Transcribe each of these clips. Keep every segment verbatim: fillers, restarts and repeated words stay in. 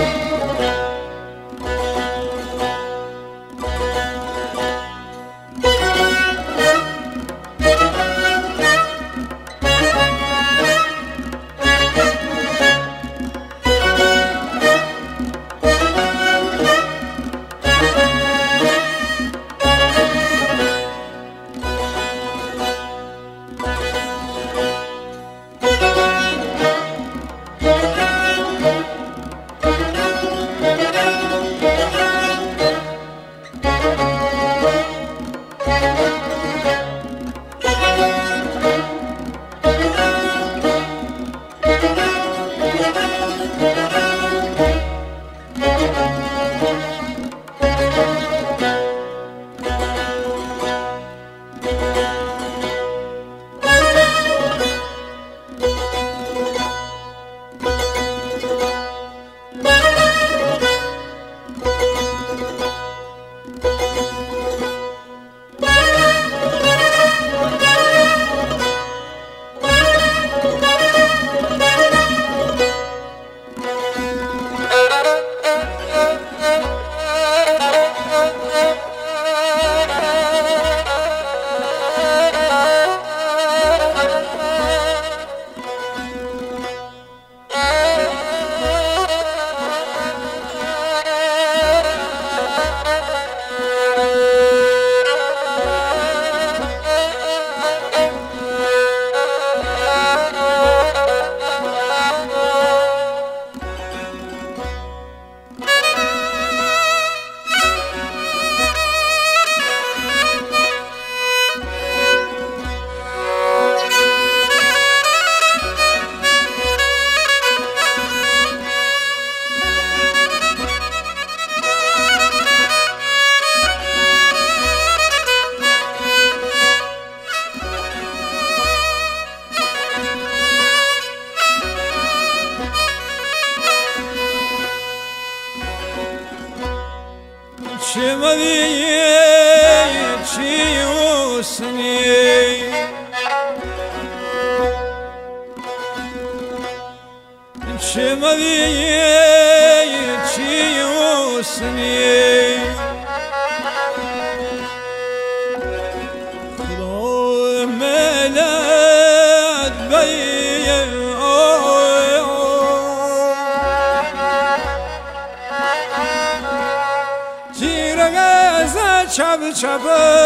چپ چپ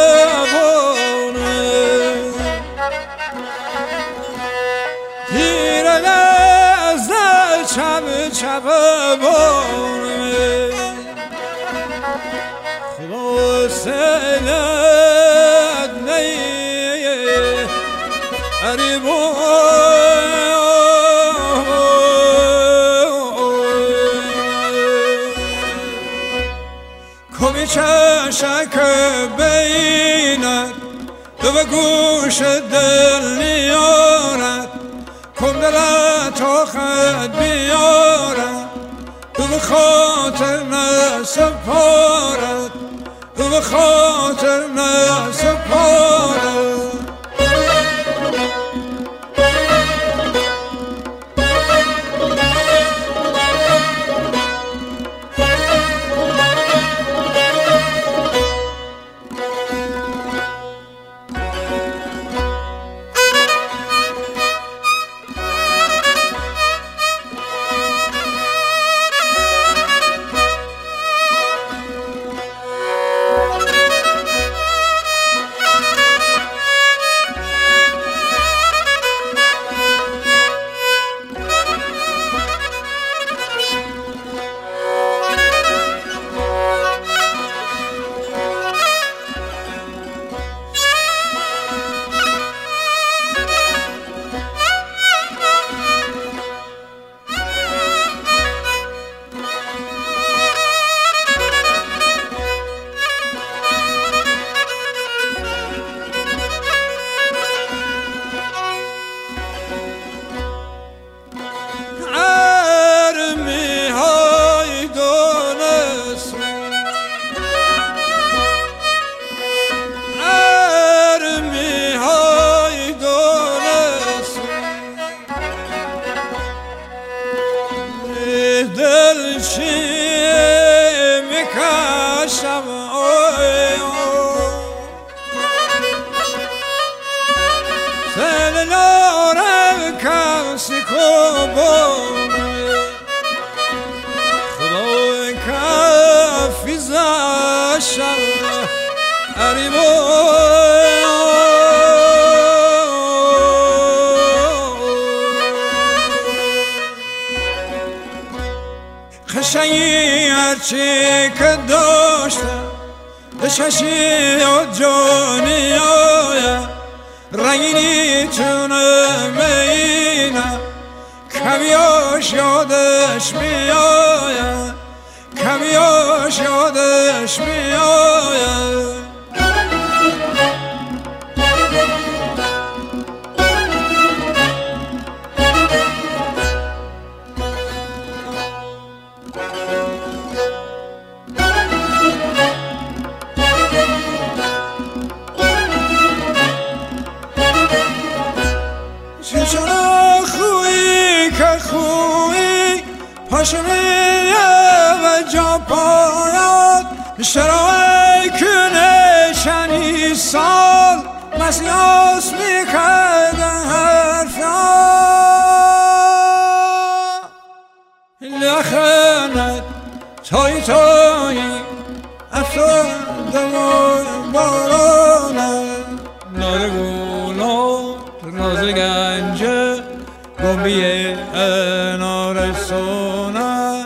بونه تیره گزده چپ چپ بونه خدا سیلت نیه عریبون کمی چشک بیند دو به گوش دل نیارد کم دلت آخد بیارد دو به خاطر نسپارد دو به خاطر نسپارد چی میکشم سلالارم کسی کبون خدای کفی زشم عریبون خشنی هرچی که داشتم به چشی و جانی آیم رنگینی چونم اینم کمیاش یادش میآیم کمیاش یادش میآیم چشم خویی که خویی پاشمی و جا پاید شرای کنه شنی سال مسیاس میکردن حرفا لخنت تای تایی افتادم و بارانم نارگولا راز گنجه گنبیه انار سونه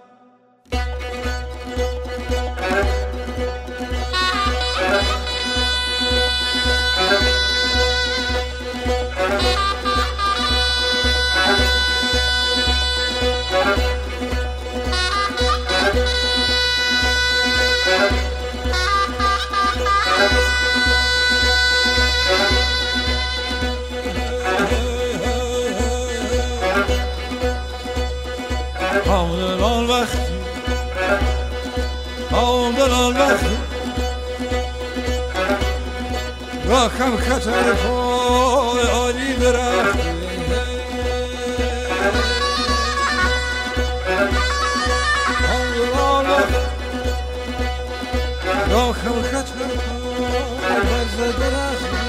آمدن وقتی آمدن وقتی راکم خطر پای عالی درختی آمدن وقتی راکم خطر پای برز درختی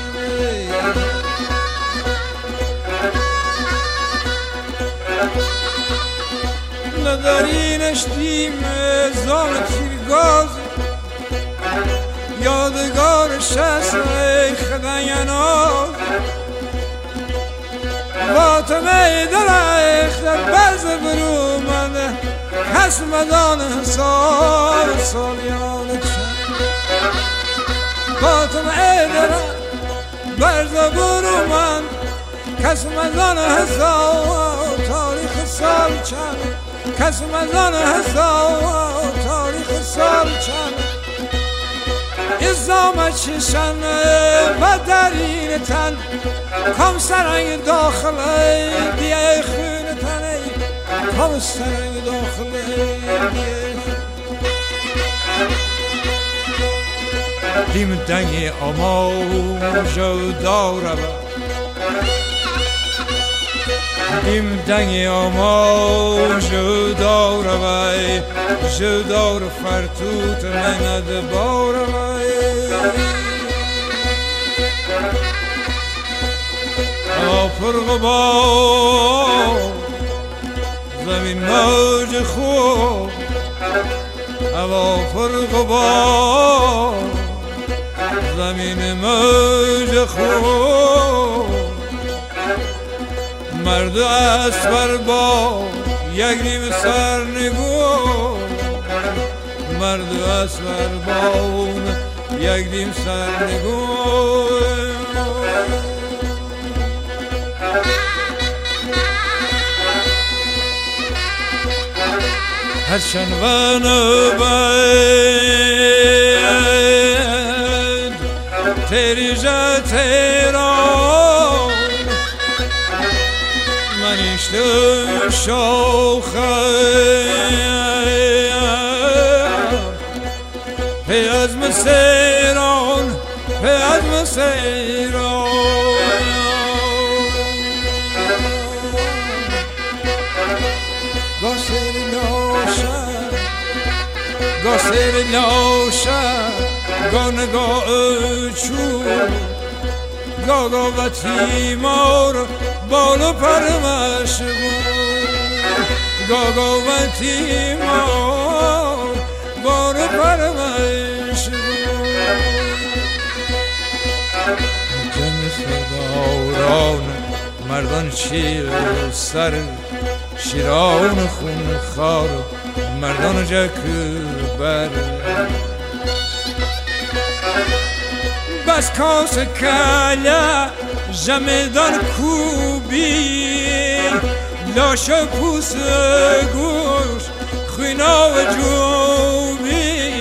ندارینش دیم زال تیرگاز یادگار شست خدن یناز فاطمه درخت برز برومنده کس مدان حساب سالیان چند فاطمه درخت برز برومند کس مدان حساب تاریخ سال چند کس مزان حساب تاریخ سال چند ازام چشن و درین تن کم سرنگ داخله دیه خون تنه کم سرنگ داخله دیه دیم دنگی آموزو داره دیم دنگی آما جدا روی جدا رو فرتوت مند بار روی آپر غبار زمین موج خوب آپر غبار زمین موج خوب مرد اسبر با یک نیم سرنگو مرد اسبر با یک نیم سرنگو هرچند و نبند تیری جا تیران منیشتم شوخه پی از مسیران پی از مسیران با سری نوشن سر لاشه گانگاه چو گاگا و تیمار بالو پرمش بود گاگا و تیمار بالو پرمش بود جن سواران مردان شیر سر شیران خون خار مردان جک بر بس کاس کلا جمدان کوبی لاش پوس گوش خوینا و جوبی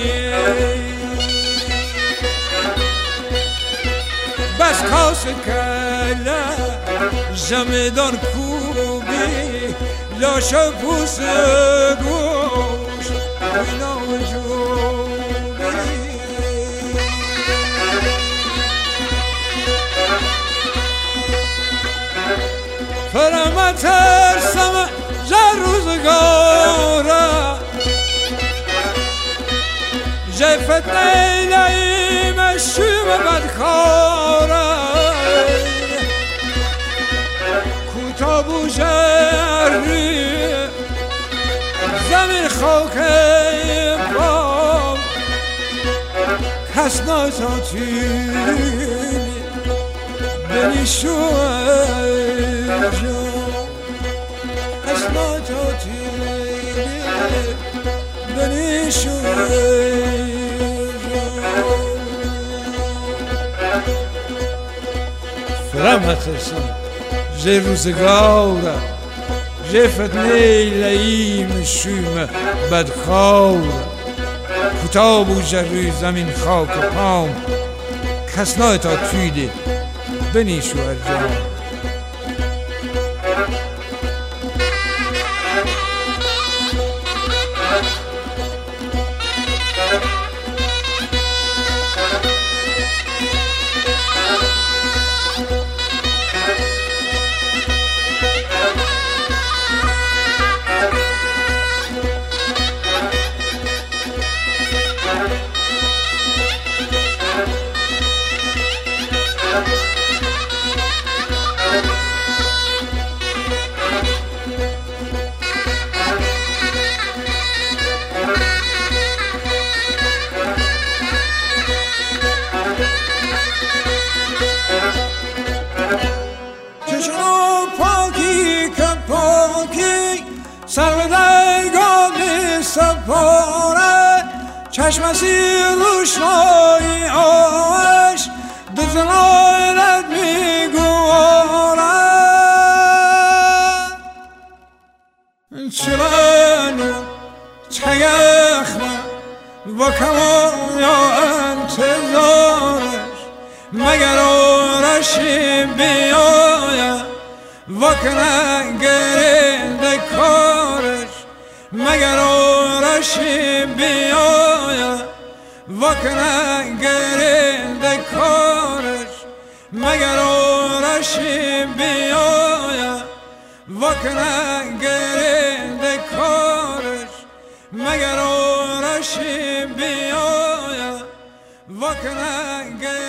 بس کاس کلا جمدان کوبی لاش پوس گوش خوینا و جوبی فرما ترسم جا روزگاره جا فتنه لیم شوم بدکاره کوتاه و جری زمین خاک پام کس ناتاتیلی بنی شوم اسماتاتي بني فرما ترسم جه روزگاره جه فتنه لعیم شوم بدخاره کوتاه و جروی زمین خاک پام کس تا تویده بنی شوهر جان سردگانی سپاره چشم سیر روشنایی آش دزنایرت میگواره چرانو چگخنه با کمان یا انتظارش مگر آرشی بیاید وکنه گرنده کارش مگر آرشی بیاید وکنه گرنده کارش مگر آرشی بیاید وکنه گرنده کارش مگر آرشی بیاید وکنه